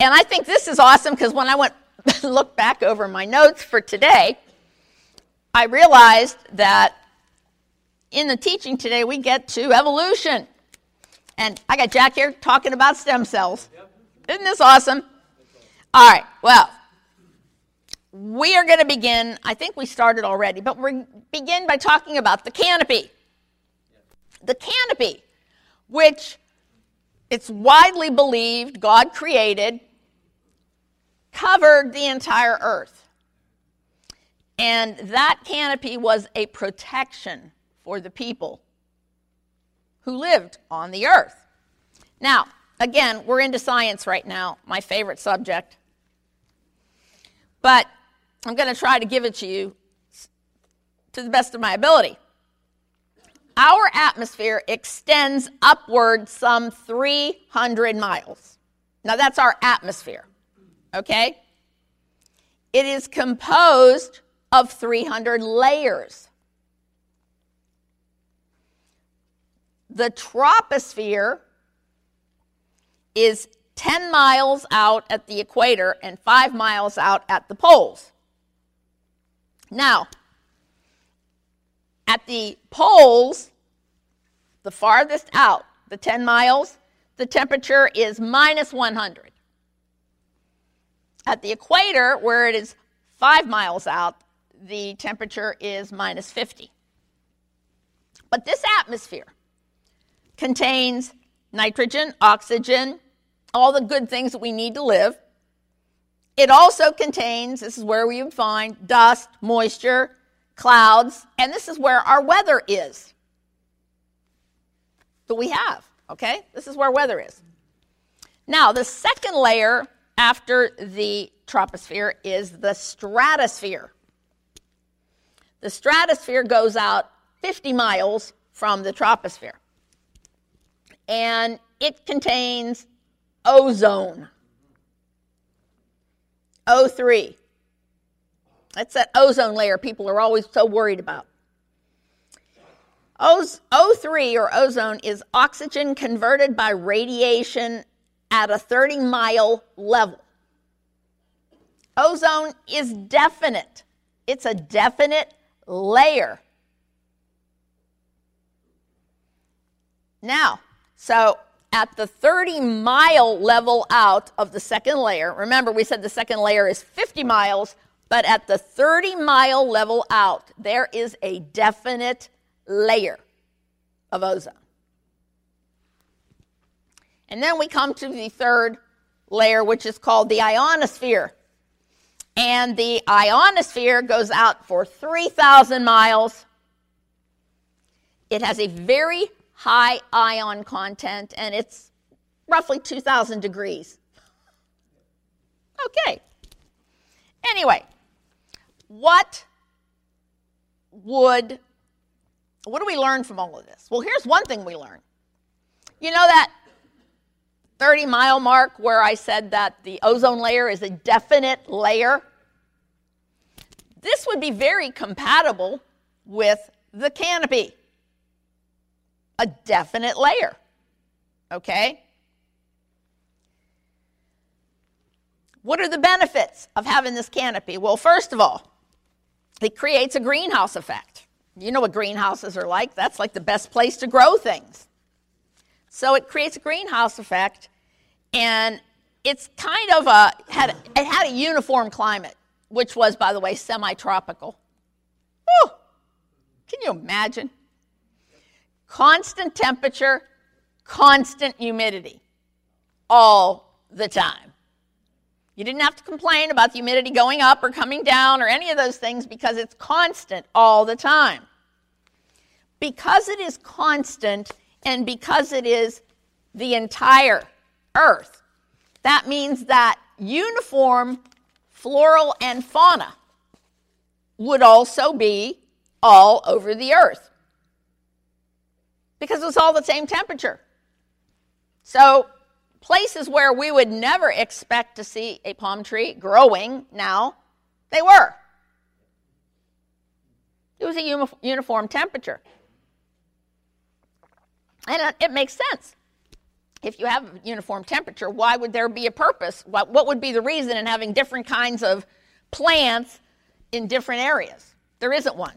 And I think this is awesome because when I went look back over my notes for today, I realized that in the teaching today we get to evolution. And I got Jack here talking about stem cells. Yep. Isn't this awesome? All right, well, we are going to begin, I think we started already, but we're begin by talking about the canopy. The canopy, which it's widely believed God created, covered the entire earth. And that canopy was a protection for the people who lived on the earth. Now, again, we're into science right now, my favorite subject. But I'm going to try to give it to you to the best of my ability. Our atmosphere extends upward some 300 miles. Now, that's our atmosphere. Okay? It is composed of 300 layers. The troposphere is 10 miles out at the equator and 5 miles out at the poles. Now, at the poles, the farthest out, the 10 miles, the temperature is minus 100. At the equator, where it is 5 miles out, the temperature is minus 50. But this atmosphere contains nitrogen, oxygen, all the good things that we need to live. It also contains, this is where we would find dust, moisture, clouds, and this is where our weather is that we have, okay? This is where weather is. Now, the second layer after the troposphere is the stratosphere. The stratosphere goes out 50 miles from the troposphere. And it contains ozone. O3. That's that ozone layer people are always so worried about. O3, or ozone, is oxygen converted by radiation at a 30-mile level. Ozone is definite. It's a definite layer. Now, so at the 30-mile level out of the second layer, remember we said the second layer is 50 miles, but at the 30-mile level out, there is a definite layer of ozone. And then we come to the third layer, which is called the ionosphere. And the ionosphere goes out for 3,000 miles. It has a very high ion content, and it's roughly 2,000 degrees. Okay. Anyway, what do we learn from all of this? Well, here's one thing we learn. You know that 30-mile mark where I said that the ozone layer is a definite layer? This would be very compatible with the canopy. A definite layer. Okay? What are the benefits of having this canopy? Well, first of all, it creates a greenhouse effect. You know what greenhouses are like. That's like the best place to grow things. So it creates a greenhouse effect, and it's kind of it had a uniform climate, which was, by the way, semi-tropical. Whew! Can you imagine? Constant temperature, constant humidity, all the time. You didn't have to complain about the humidity going up or coming down or any of those things because it's constant all the time. Because it is constant and because it is the entire earth, that means that uniform floral and fauna would also be all over the earth because it's all the same temperature. So places where we would never expect to see a palm tree growing now, they were. It was a uniform temperature. And it makes sense. if you have a uniform temperature, why would there be a purpose? What would be the reason in having different kinds of plants in different areas? There isn't one.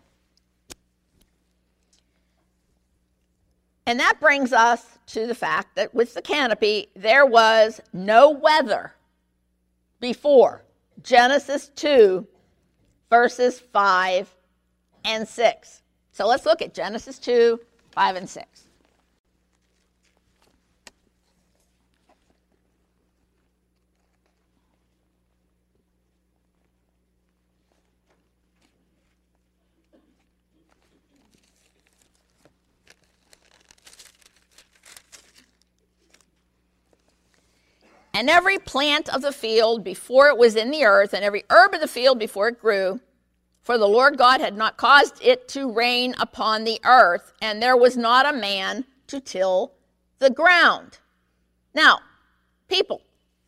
And that brings us to the fact that with the canopy, there was no weather before Genesis 2, verses 5 and 6. So let's look at Genesis 2, 5 and 6. And every plant of the field before it was in the earth, and every herb of the field before it grew, for the Lord God had not caused it to rain upon the earth, and there was not a man to till the ground. Now, people,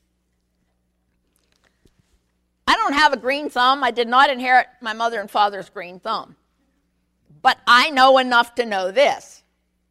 I don't have a green thumb. I did not inherit my mother and father's green thumb. But I know enough to know this.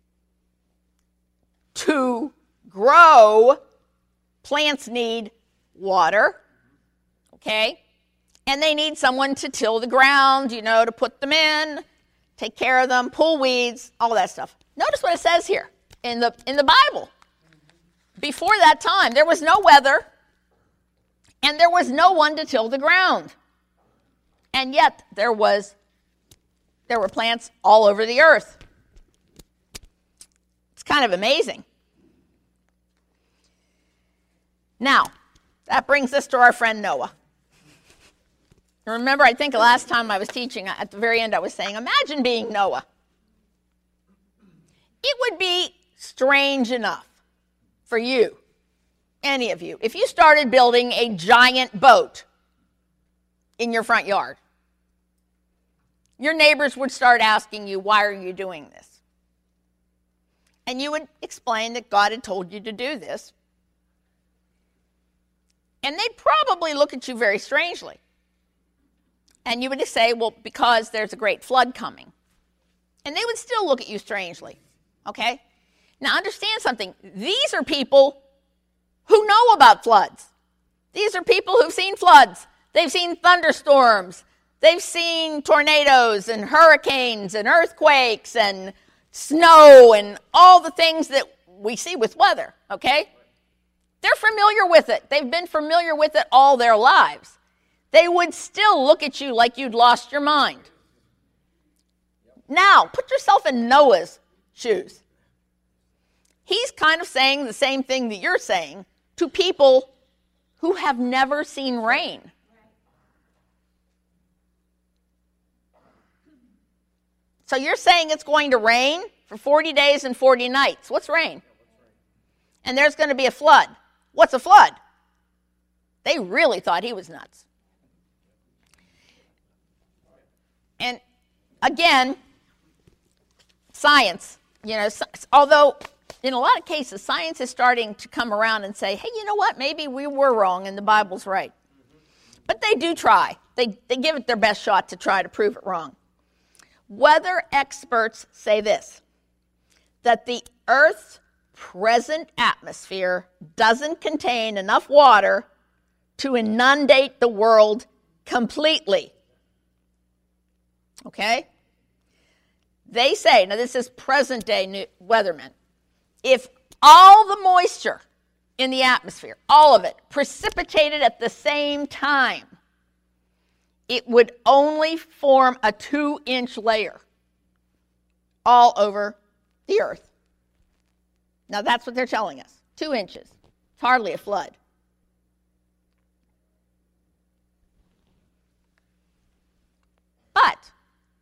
To grow, plants need water, okay? And they need someone to till the ground, you know, to put them in, take care of them, pull weeds, all that stuff. Notice what it says here in the Bible. Before that time, there was no weather, and there was no one to till the ground. And yet there were plants all over the earth. It's kind of amazing. Now, that brings us to our friend Noah. Remember, I think last time I was teaching, at the very end I was saying, imagine being Noah. It would be strange enough for you, any of you, if you started building a giant boat in your front yard. Your neighbors would start asking you, why are you doing this? And you would explain that God had told you to do this. And they'd probably look at you very strangely. And you would just say, well, because there's a great flood coming. And they would still look at you strangely, okay? Now, understand something. These are people who know about floods. These are people who've seen floods. They've seen thunderstorms. They've seen tornadoes and hurricanes and earthquakes and snow and all the things that we see with weather, okay? They're familiar with it. They've been familiar with it all their lives. They would still look at you like you'd lost your mind. Now, put yourself in Noah's shoes. He's kind of saying the same thing that you're saying to people who have never seen rain. So you're saying it's going to rain for 40 days and 40 nights. What's rain? And there's going to be a flood. What's a flood? They really thought he was nuts. And again, science, although in a lot of cases, science is starting to come around and say, hey, you know what? Maybe we were wrong and the Bible's right. But they do try. They give it their best shot to try to prove it wrong. Weather experts say this, that the Earth's present atmosphere doesn't contain enough water to inundate the world completely. Okay? They say, now this is present-day weathermen, if all the moisture in the atmosphere, all of it, precipitated at the same time, it would only form a 2-inch layer all over the earth. Now that's what they're telling us, 2 inches. It's hardly a flood. But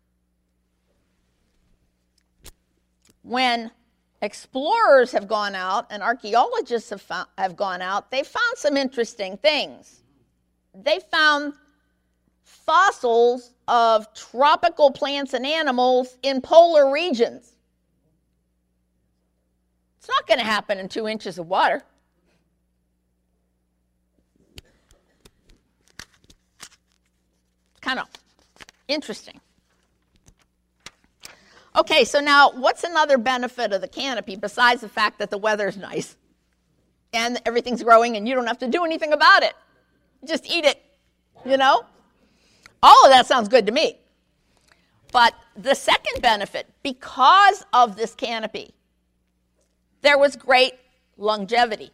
when explorers have gone out and archaeologists have gone out, they've found some interesting things. They found fossils of tropical plants and animals in polar regions. It's not going to happen in 2 inches of water. Kind of interesting. Okay, so now what's another benefit of the canopy besides the fact that the weather's nice? and everything's growing and you don't have to do anything about it. Just eat it, you know? All of that sounds good to me. But the second benefit, because of this canopy, there was great longevity.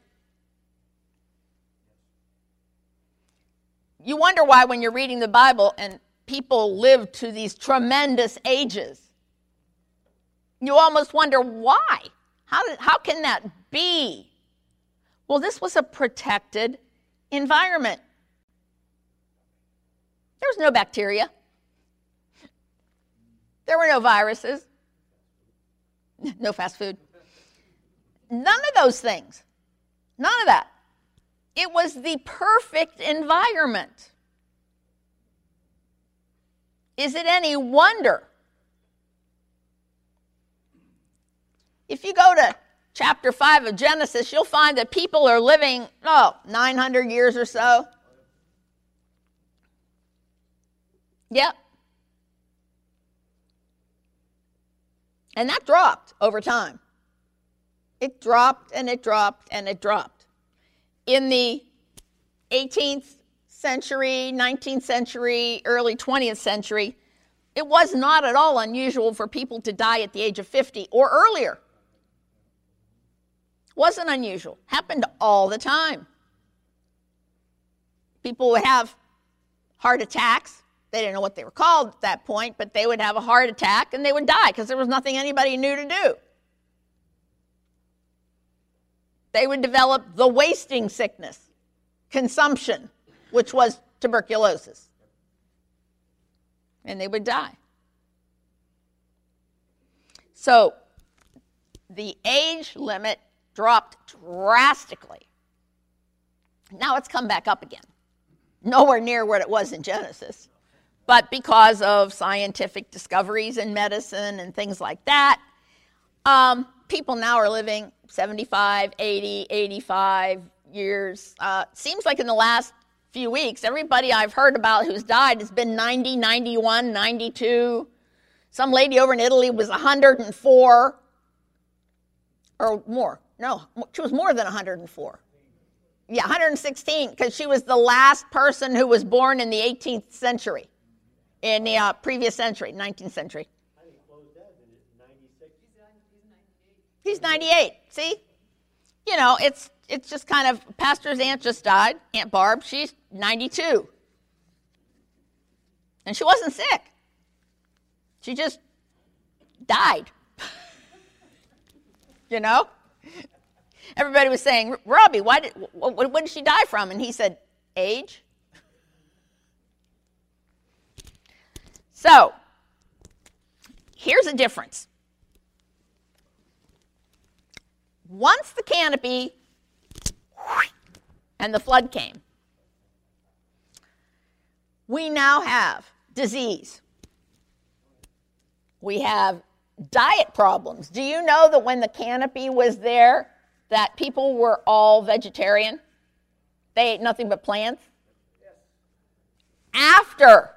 You wonder why when you're reading the Bible and people live to these tremendous ages, you almost wonder why. How can that be? Well, this was a protected environment. There was no bacteria. There were no viruses. No fast food. None of those things. None of that. It was the perfect environment. Is it any wonder? If you go to chapter 5 of Genesis, you'll find that people are living, 900 years or so. Yep. And that dropped over time. It dropped and it dropped and it dropped. In the 18th century, 19th century, early 20th century, it was not at all unusual for people to die at the age of 50 or earlier. Wasn't unusual. Happened all the time. People would have heart attacks. They didn't know what they were called at that point, but they would have a heart attack and they would die because there was nothing anybody knew to do. They would develop the wasting sickness, consumption, which was tuberculosis. And they would die. So the age limit dropped drastically. Now it's come back up again. Nowhere near what it was in Genesis. But because of scientific discoveries in medicine and things like that, people now are living 75, 80, 85 years. Seems like in the last few weeks, everybody I've heard about who's died has been 90, 91, 92. Some lady over in Italy was 104 or more. No, she was more than 104. Yeah, 116, because she was the last person who was born in the 18th century, in the previous century, 19th century. I think closed dead in 96. He's 98. See? You know, it's just kind of, Pastor's aunt just died, Aunt Barb. She's 92. And she wasn't sick. She just died. You know? Everybody was saying, Robbie, what did she die from? And he said, age. So, here's a difference. Once the canopy and the flood came, we now have disease. We have diet problems. Do you know that when the canopy was there, that people were all vegetarian? They ate nothing but plants? Yes.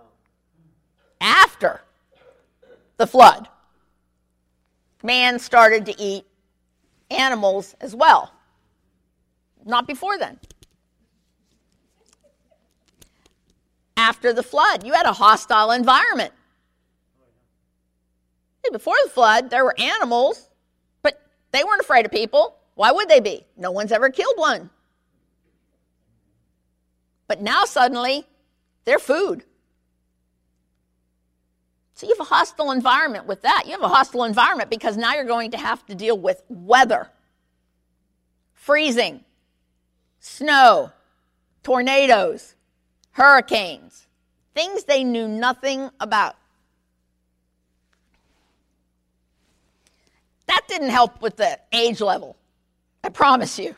After the flood, man started to eat animals as well. Not before then. After the flood, you had a hostile environment. Before the flood, there were animals, but they weren't afraid of people. Why would they be? No one's ever killed one. But now suddenly, they're food. So you have a hostile environment with that. You have a hostile environment because now you're going to have to deal with weather, freezing, snow, tornadoes, hurricanes, things they knew nothing about. That didn't help with the age level, I promise you.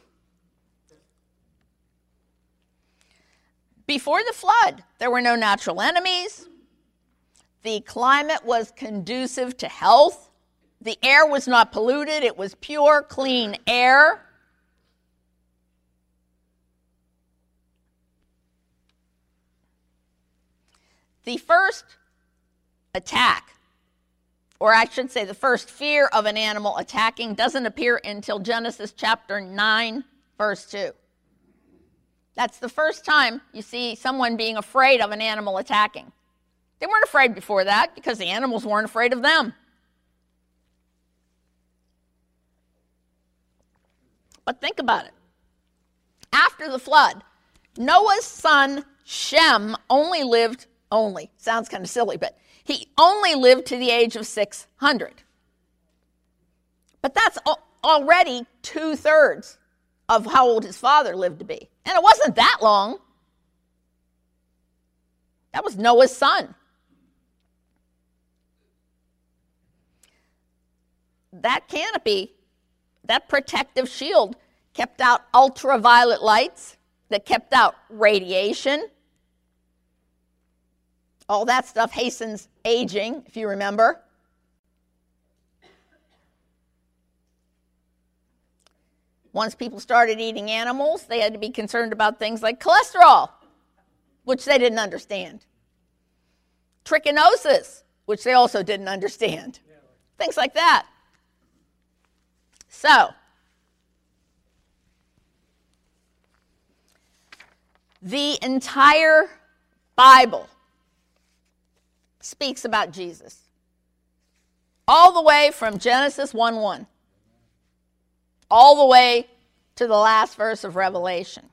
Before the flood, there were no natural enemies. The climate was conducive to health. The air was not polluted. It was pure, clean air. The first attack, or I should say the first fear of an animal attacking, doesn't appear until Genesis chapter 9, verse 2. That's the first time you see someone being afraid of an animal attacking. They weren't afraid before that because the animals weren't afraid of them. But think about it. After the flood, Noah's son Shem sounds kind of silly, but he only lived to the age of 600. But that's already 2/3 of how old his father lived to be. And it wasn't that long. That was Noah's son. That canopy, that protective shield, kept out ultraviolet lights, that kept out radiation. All that stuff hastens aging, if you remember. Once people started eating animals, they had to be concerned about things like cholesterol, which they didn't understand. Trichinosis, which they also didn't understand. Things like that. So, the entire Bible speaks about Jesus. All the way from Genesis 1:1. All the way to the last verse of Revelation.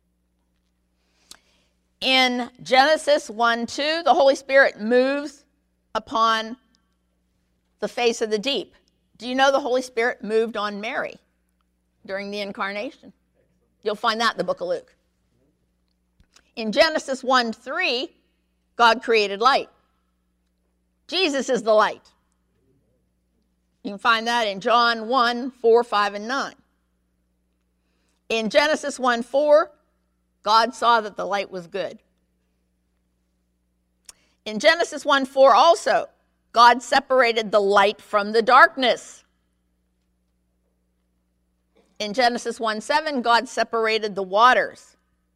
In Genesis 1:2, the Holy Spirit moves upon the face of the deep. Do you know the Holy Spirit moved on Mary during the incarnation? You'll find that in the book of Luke. In Genesis 1:3, God created light. Jesus is the light. You can find that in John 1:4, 5, and 9. In Genesis 1:4, God saw that the light was good. In Genesis 1:4 also, God separated the light from the darkness. In Genesis 1:7, God separated the waters.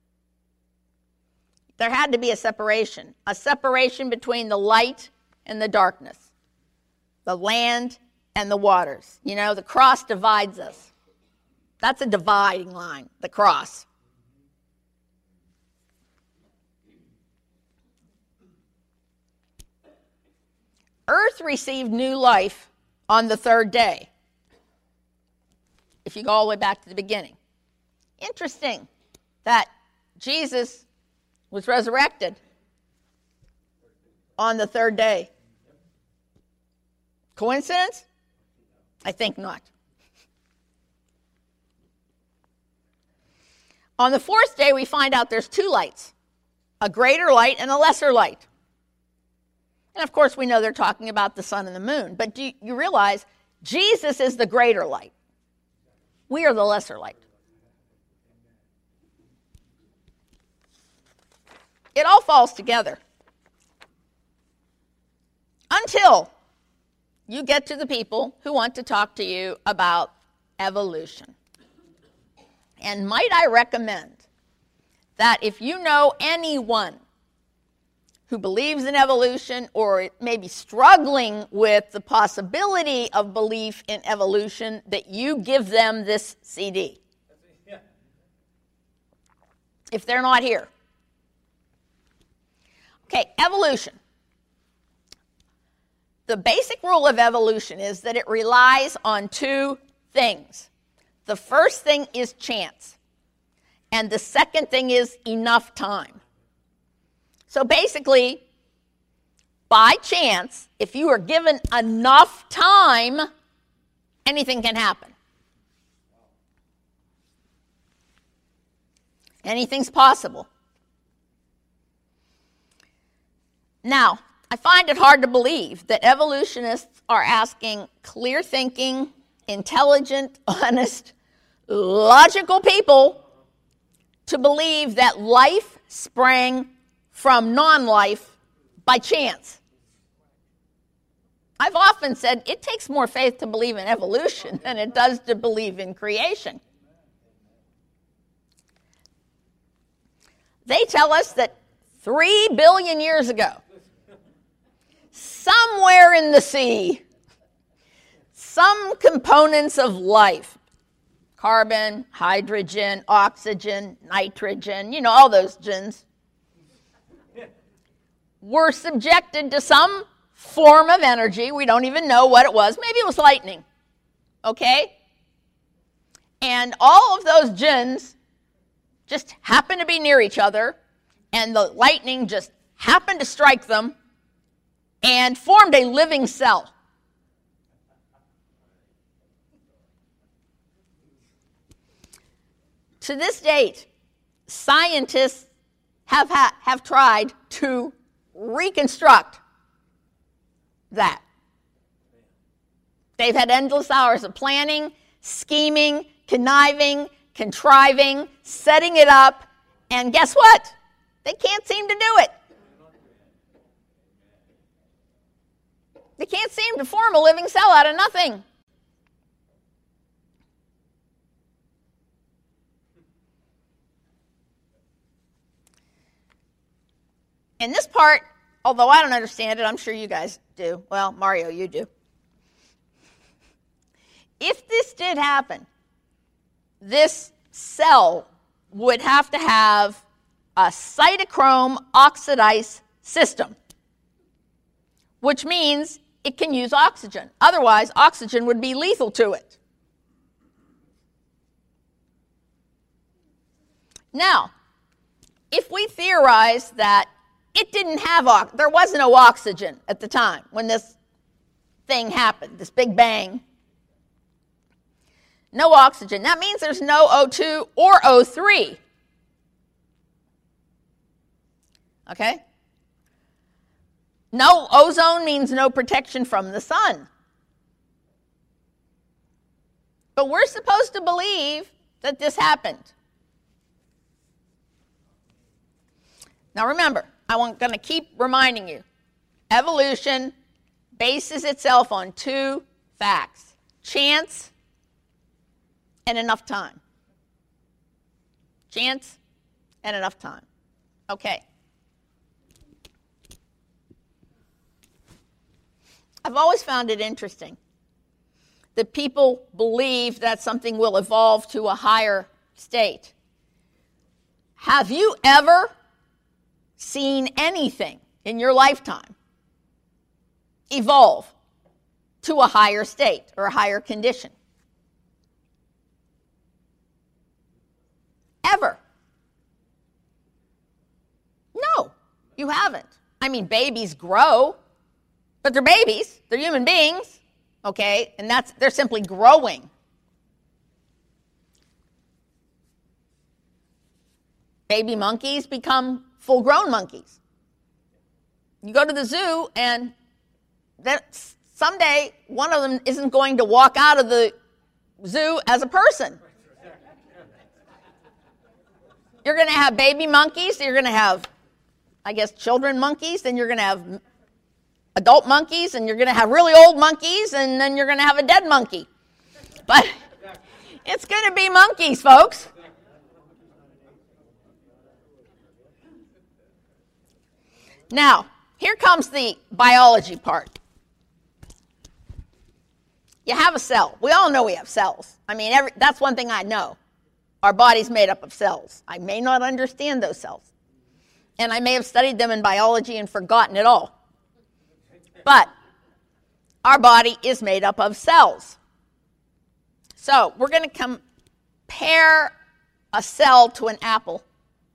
There had to be a separation between the light and the darkness, the land and the waters. You know, the cross divides us. That's a dividing line, the cross. Earth received new life on the third day, if you go all the way back to the beginning. Interesting that Jesus was resurrected on the third day. Coincidence? I think not. On the fourth day, we find out there's two lights, a greater light and a lesser light. And of course, we know they're talking about the sun and the moon. But do you realize Jesus is the greater light? We are the lesser light. It all falls together. Until you get to the people who want to talk to you about evolution. And might I recommend that if you know anyone who believes in evolution or may be struggling with the possibility of belief in evolution, that you give them this CD. If they're not here. Okay, evolution. The basic rule of evolution is that it relies on two things. The first thing is chance, and the second thing is enough time. So basically, by chance, if you are given enough time, anything can happen. Anything's possible. Now, I find it hard to believe that evolutionists are asking clear-thinking, intelligent, honest, logical people to believe that life sprang from non-life by chance. I've often said it takes more faith to believe in evolution than it does to believe in creation. They tell us that 3 billion years ago, somewhere in the sea, some components of life, carbon, hydrogen, oxygen, nitrogen, all those gens, were subjected to some form of energy. We don't even know what it was. Maybe it was lightning, okay? And all of those gens just happened to be near each other, and the lightning just happened to strike them and formed a living cell. To this date, scientists have tried to reconstruct that. They've had endless hours of planning, scheming, conniving, contriving, setting it up, and guess what? They can't seem to do it. They can't seem to form a living cell out of nothing. And this part, although I don't understand it, I'm sure you guys do. Well, Mario, you do. If this did happen, this cell would have to have a cytochrome oxidase system, which means it can use oxygen. Otherwise, oxygen would be lethal to it. Now, if we theorize that it didn't have, there was no oxygen at the time when this thing happened, this big bang. No oxygen. That means there's no O2 or O3. Okay? No ozone means no protection from the sun. But we're supposed to believe that this happened. Now remember, I'm going to keep reminding you, evolution bases itself on two facts: chance and enough time. Chance and enough time. Okay. I've always found it interesting that people believe that something will evolve to a higher state. Have you ever seen anything in your lifetime evolve to a higher state or a higher condition? Ever? No, you haven't. I mean, babies grow, but they're babies. They're human beings, okay? And they're simply growing. Baby monkeys become full-grown monkeys. You go to the zoo, and someday one of them isn't going to walk out of the zoo as a person. You're going to have baby monkeys, you're going to have, I guess, children monkeys, then you're going to have adult monkeys, and you're going to have really old monkeys, and then you're going to have a dead monkey. But it's going to be monkeys, folks. Now, here comes the biology part. You have a cell. We all know we have cells. I mean, that's one thing I know. Our body's made up of cells. I may not understand those cells. And I may have studied them in biology and forgotten it all. But our body is made up of cells. So we're going to compare a cell to an apple.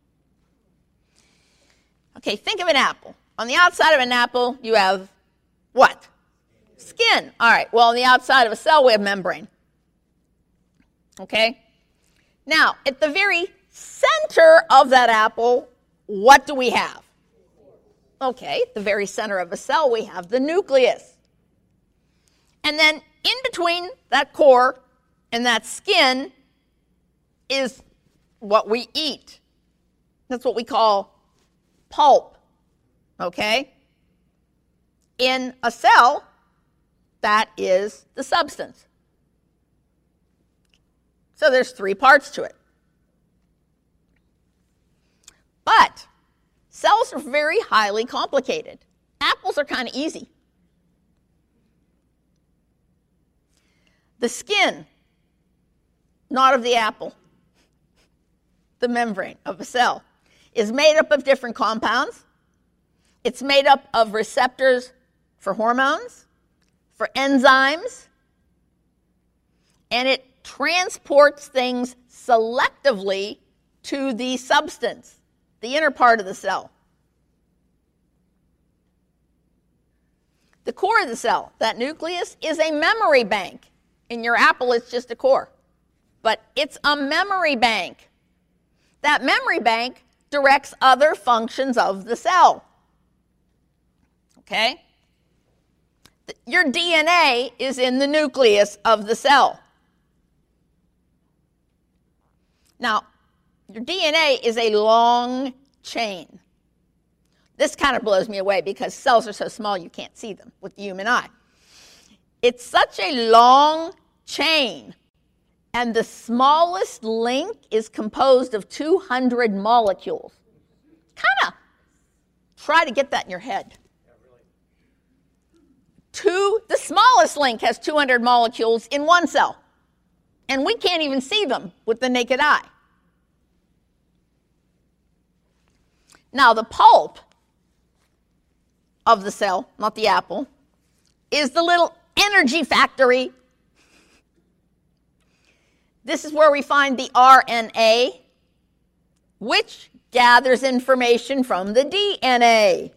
Okay, think of an apple. On the outside of an apple, you have what? Skin. All right, well, on the outside of a cell, we have membrane. Okay? Now, at the very center of that apple, what do we have? Okay, at the very center of a cell, we have the nucleus. And then in between that core and that skin is what we eat. That's what we call pulp. Okay? In a cell, that is the substance. So there's three parts to it. But cells are very highly complicated. Apples are kind of easy. The skin not of the apple. The membrane of a cell is made up of different compounds. It's made up of receptors for hormones, for enzymes, and it transports things selectively to the substance, the inner part of the cell. The core of the cell, that nucleus, is a memory bank. In your apple, it's just a core. But it's a memory bank. That memory bank directs other functions of the cell. Okay? Your DNA is in the nucleus of the cell. Now, your DNA is a long chain. This kind of blows me away because cells are so small you can't see them with the human eye. It's such a long chain, and the smallest link is composed of 200 molecules. Kind of try to get that in your head. The smallest link has 200 molecules in one cell, and we can't even see them with the naked eye. Now, the pulp of the cell, not the apple, is the little energy factory. This is where we find the RNA, which gathers information from the DNA.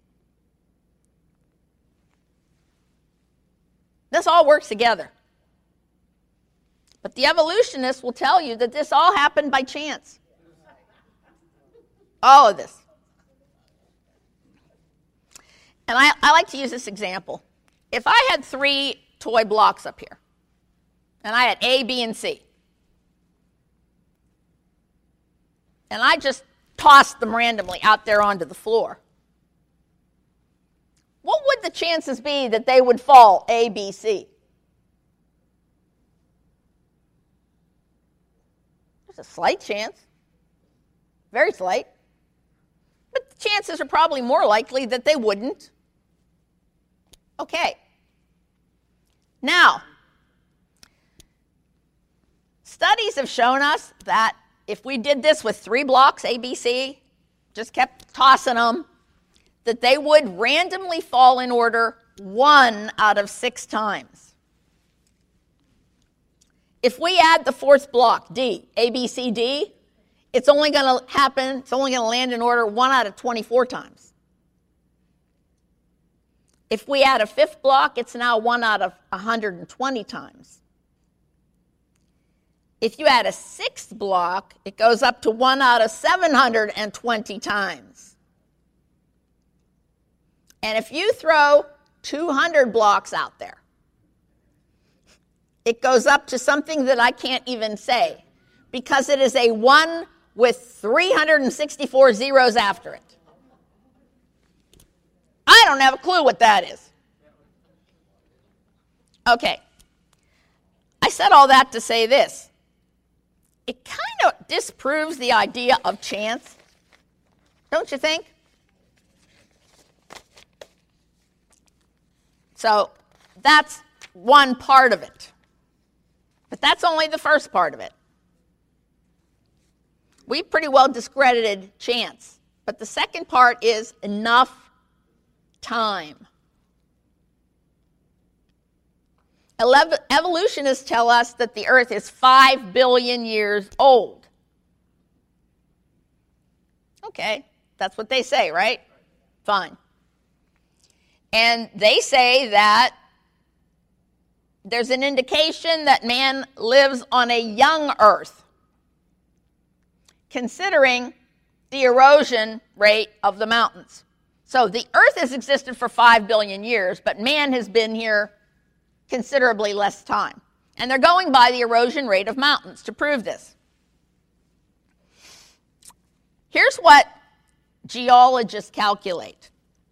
This all works together. But the evolutionists will tell you that this all happened by chance. All of this. And I like to use this example. If I had 3 toy blocks up here, and I had A, B, and C, and I just tossed them randomly out there onto the floor, what would the chances be that they would fall A, B, C? There's a slight chance. Very slight. But the chances are probably more likely that they wouldn't. Okay. Now, studies have shown us that if we did this with 3 blocks, A, B, C, just kept tossing them, that they would randomly fall in order 1 out of 6 times. If we add the 4th block, D, A, B, C, D, it's only going to happen, it's only going to land in order 1 out of 24 times. If we add a 5th block, it's now 1 out of 120 times. If you add a 6th block, it goes up to 1 out of 720 times. And if you throw 200 blocks out there, it goes up to something that I can't even say because it is a 1 with 364 zeros after it. I don't have a clue what that is. Okay. I said all that to say this. It kind of disproves the idea of chance, don't you think? So that's one part of it. But that's only the first part of it. We pretty well discredited chance. But the second part is enough time. Evolutionists tell us that the Earth is 5 billion years old. Okay, that's what they say, right? Fine. And they say that there's an indication that man lives on a young Earth, considering the erosion rate of the mountains. So the Earth has existed for 5 billion years, but man has been here considerably less time. And they're going by the erosion rate of mountains to prove this. Here's what geologists calculate.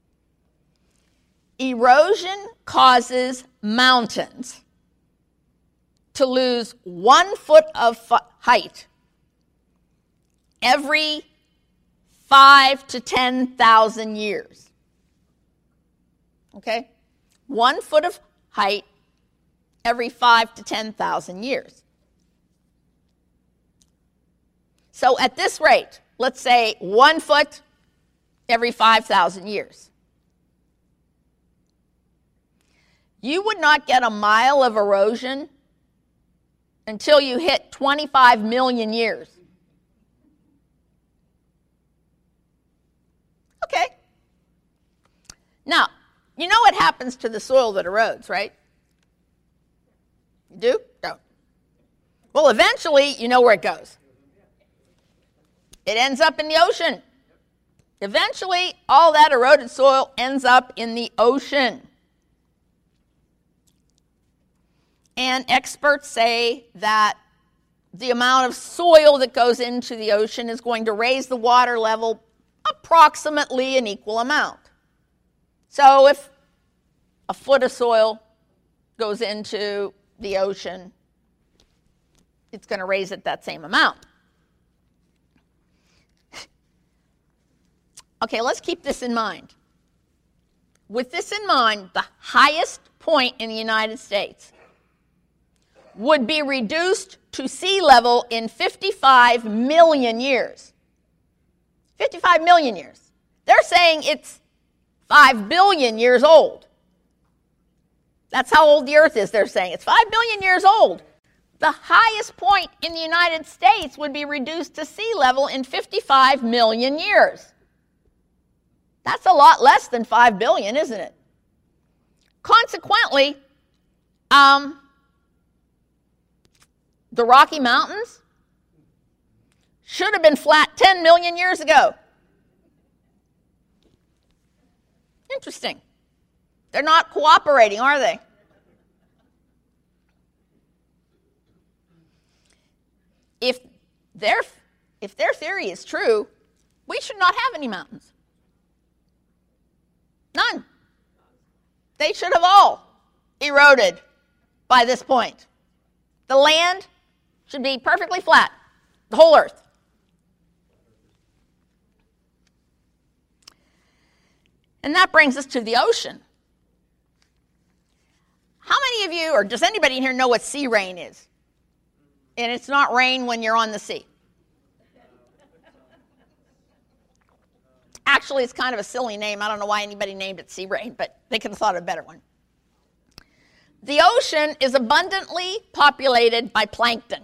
Erosion causes mountains to lose 1 foot of height every 5 to 10,000 years. Okay? 1 foot of height every 5 to 10,000 years. So at this rate, let's say 1 foot every 5,000 years. You would not get a mile of erosion until you hit 25 million years. Okay. Now, you know what happens to the soil that erodes, right? You do? Don't. Well, eventually, you know where it goes. It ends up in the ocean. Eventually, all that eroded soil ends up in the ocean. And experts say that the amount of soil that goes into the ocean is going to raise the water level approximately an equal amount. So if a foot of soil goes into the ocean, it's going to raise it that same amount. Okay, let's keep this in mind. With this in mind, the highest point in the United States would be reduced to sea level in 55 million years. 55 million years. They're saying it's 5 billion years old. That's how old the Earth is, they're saying. It's 5 billion years old. The highest point in the United States would be reduced to sea level in 55 million years. That's a lot less than 5 billion, isn't it? Consequently, the Rocky Mountains should have been flat 10 million years ago. Interesting. They're not cooperating, are they? If their theory is true, we should not have any mountains. None. They should have all eroded by this point. The land should be perfectly flat, the whole Earth. And that brings us to the ocean. How many of you, or does anybody in here know what sea rain is? And it's not rain when you're on the sea. Actually, it's kind of a silly name. I don't know why anybody named it sea rain, but they could have thought of a better one. The ocean is abundantly populated by plankton.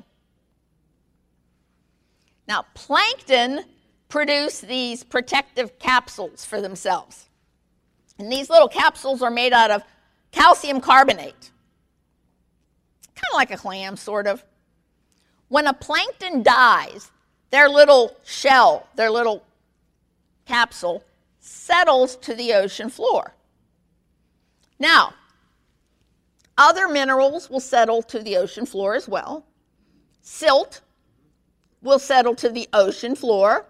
Now, plankton produce these protective capsules for themselves. And these little capsules are made out of calcium carbonate. Kind of like a clam, sort of. When a plankton dies, their little shell, their little capsule, settles to the ocean floor. Now, other minerals will settle to the ocean floor as well. Silt will settle to the ocean floor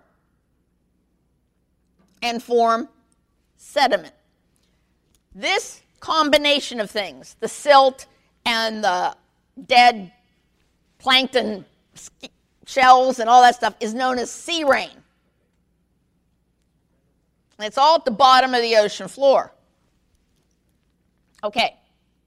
and form sediment. This combination of things, the silt and the dead plankton shells and all that stuff, is known as sea rain. And it's all at the bottom of the ocean floor. Okay.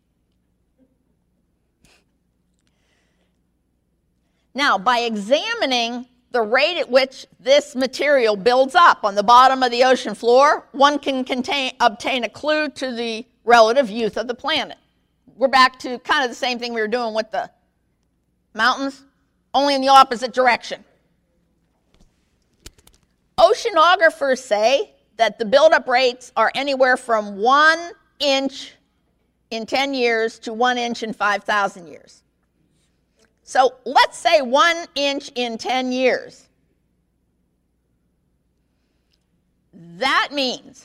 Now, by examining the rate at which this material builds up on the bottom of the ocean floor, one can obtain a clue to the relative youth of the planet. We're back to kind of the same thing we were doing with the mountains, only in the opposite direction. Oceanographers say that the buildup rates are anywhere from 1 inch in 10 years to 1 inch in 5,000 years. So let's say 1 inch in 10 years. That means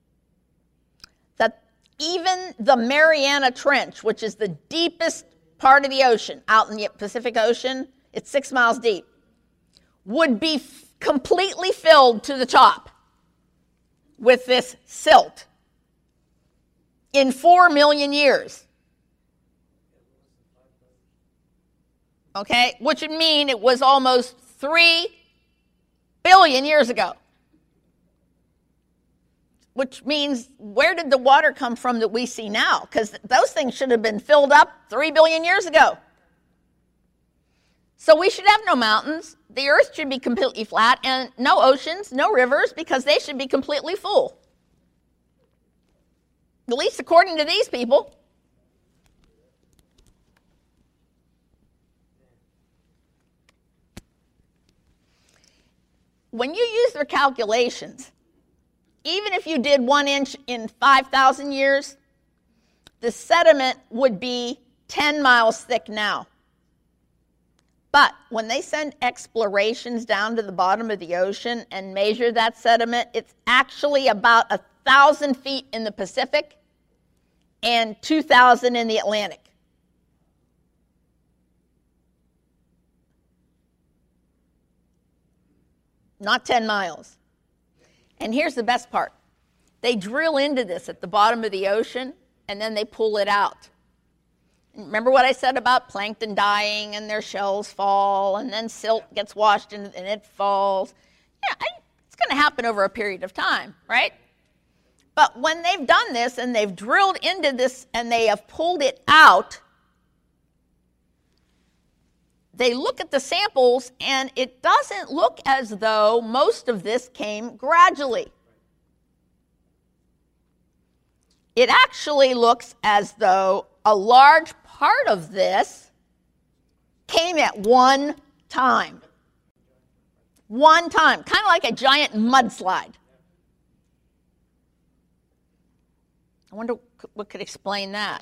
that even the Mariana Trench, which is the deepest part of the ocean, out in the Pacific Ocean, it's 6 miles deep, would be completely filled to the top with this silt in 4 million years. Okay, which would mean it was almost 3 billion years ago. Which means, where did the water come from that we see now? Because those things should have been filled up 3 billion years ago. So we should have no mountains. The earth should be completely flat, and no oceans, no rivers, because they should be completely full. At least according to these people. When you use their calculations, even if you did 1 inch in 5,000 years, the sediment would be 10 miles thick now. But when they send explorations down to the bottom of the ocean and measure that sediment, it's actually about 1,000 feet in the Pacific and 2,000 in the Atlantic. Not 10 miles. And here's the best part. They drill into this at the bottom of the ocean, and then they pull it out. Remember what I said about plankton dying and their shells fall, and then silt gets washed and it falls? Yeah, it's going to happen over a period of time, right? But when they've done this and they've drilled into this and they have pulled it out, they look at the samples, and it doesn't look as though most of this came gradually. It actually looks as though a large part of this came at one time. One time, kind of like a giant mudslide. I wonder what could explain that.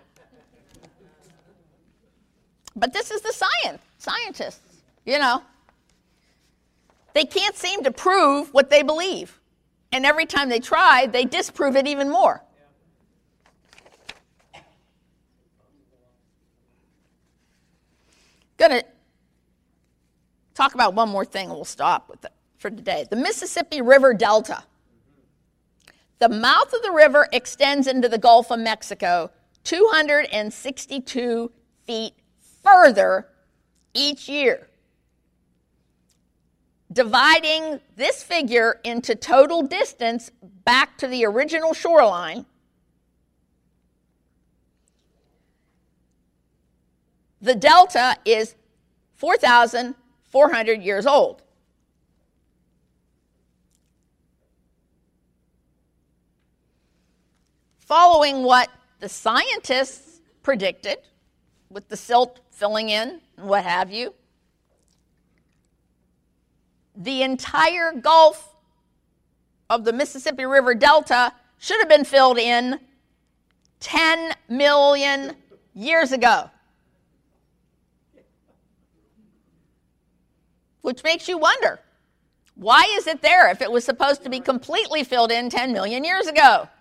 But this is the scientists, you know. They can't seem to prove what they believe. And every time they try, they disprove it even more. Going to talk about one more thing and we'll stop with it for today. The Mississippi River Delta. The mouth of the river extends into the Gulf of Mexico 262 feet further each year. Dividing this figure into total distance back to the original shoreline, the delta is 4,400 years old. Following what the scientists predicted, with the silt filling in and what have you, the entire Gulf of the Mississippi River Delta should have been filled in 10 million years ago. Which makes you wonder, why is it there if it was supposed to be completely filled in 10 million years ago?